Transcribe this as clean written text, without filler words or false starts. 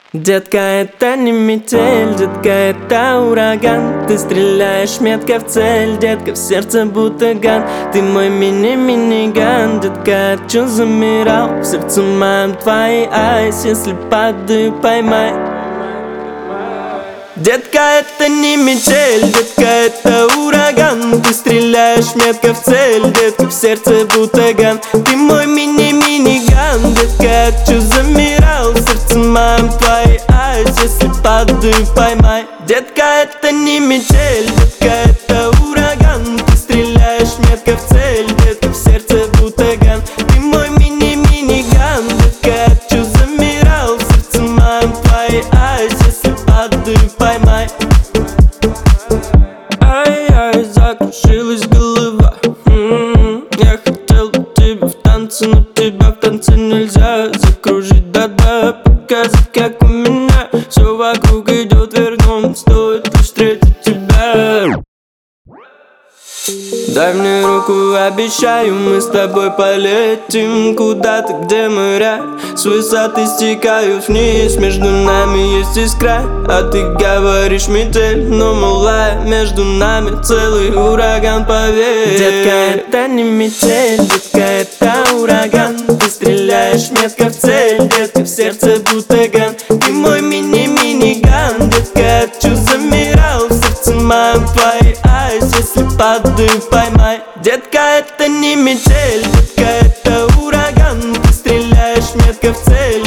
Детка, это не метель, детка, это ураган. Ты стреляешь метко в цель, детка, в сердце будто ган. Ты мой мини-миниган, детка, чё замирал? В сердце моем твои айс, если падаю, поймай. Детка, это не метель, детка, это ураган. Ты стреляешь метко в цель, детка, в сердце будто ган. Ты мой мини-миниган, детка, чё замирал? В сердце моем твои айс, если падаю, поймай. Детка, это не метель, детка, это ураган. Ты стреляешь метко в цель, детка, в сердце будто ган. Ты мой мини-миниган, детка, чё замирал? В сердце моем твои айс, если падаю, поймай. Ай-яй, закружилась голова. Я хотел бы тебя в танце, но тебя в танце нельзя закружить, да-да, показать, как у меня все вокруг идет вверх дном, стоит лишь встретить тебя. Дай мне руку, обещаю, мы с тобой полетим куда-то, где моря с высоты стекают вниз. Между нами есть искра, а ты говоришь метель, но малая, между нами целый ураган, поверь. Детка, это не метель, детка, это ураган. Ты стреляешь метко в цель, детка, в сердце будто ган. Ты мой мини-миниган, детка, чё замирал? В сердце моем твои айс, если падаю, поймай. Детка, это не метель, детка, это ураган. Ты стреляешь метко в цель,